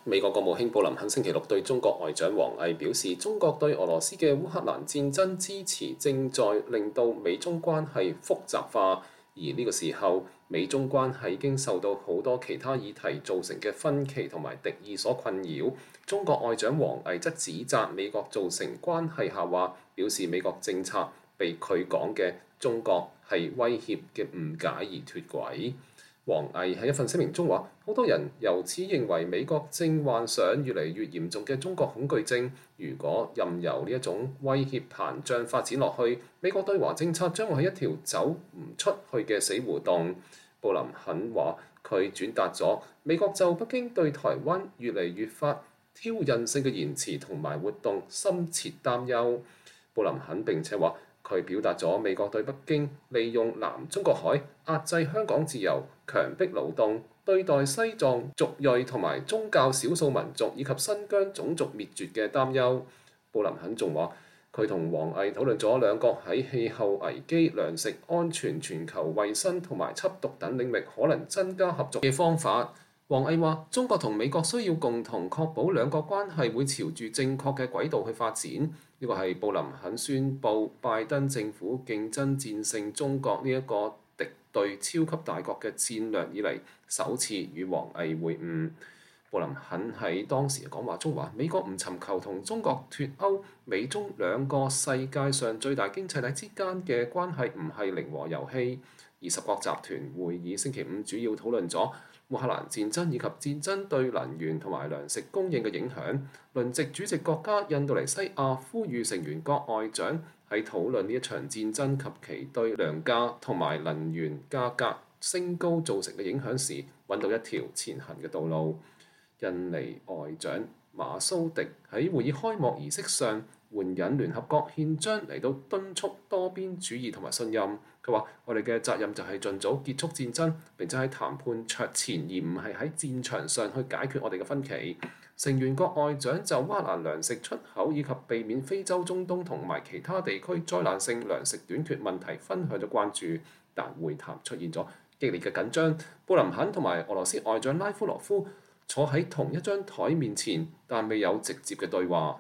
美國國務卿布林肯星期六對中國外長王毅表示，中國對俄羅斯嘅烏克蘭戰爭支持正在令到美中關係複雜化，而呢個時候美中關係已經受到好多其他議題造成嘅分歧同埋敵意所困擾。中國外長王毅則指責美國造成關係下滑，表示美國政策被佢講嘅中國係威脅嘅誤解而脫軌。王毅喺一份聲明中話：好多人由此認為美國正患上越嚟越嚴重嘅中國恐懼症。如果任由呢一種威脅膨脹發展落去，美國對華政策將會係一條走唔出去嘅死胡同。布林肯話：佢轉達咗美國就北京對台灣越嚟越發挑釁性嘅言辭同埋活動深切擔憂。布林肯並且話：佢表達咗美國對北京利用南中國海壓制香港自由、強迫勞動、對待西藏族裔同埋宗教少數民族以及新疆種族滅絕嘅擔憂。布林肯仲話，佢同王毅討論咗兩國喺氣候危機、糧食安全、全球衛生同埋緝毒等領域可能增加合作嘅方法。王毅話：中國同美國需要共同確保兩國關係會朝住正確嘅軌道去發展。呢個係布林肯宣布拜登政府競爭戰勝中國呢一個敵對超級大國嘅戰略以嚟首次與王毅會晤。布林肯喺當時嘅講話中話：美國唔尋求同中國脫歐，美中兩個世界上最大經濟體之間嘅關係唔係零和遊戲。20國集團會議星期五主要討論咗烏克蘭戰爭以及戰爭對能源同埋糧食供應嘅影響。輪值主席國家印度尼西亞呼籲成員國外長喺討論呢一場戰爭及其對糧價同埋能源價格升高造成嘅影響時，揾到一條前行嘅道路。印尼外長馬蘇迪喺會議開幕儀式上援引聯合國憲章嚟到敦促多邊主義同埋信任。佢話：我哋嘅責任就係盡早結束戰爭，並且喺談判桌前，而唔係喺戰場上去解決我哋嘅分歧。成員國外長就烏克蘭糧食出口以及避免非洲、中東同埋其他地區災難性糧食短缺問題分享咗關注，但會談出現咗激烈嘅緊張。布林肯同埋俄羅斯外長拉夫羅夫坐喺同一張台面前，但未有直接嘅對話。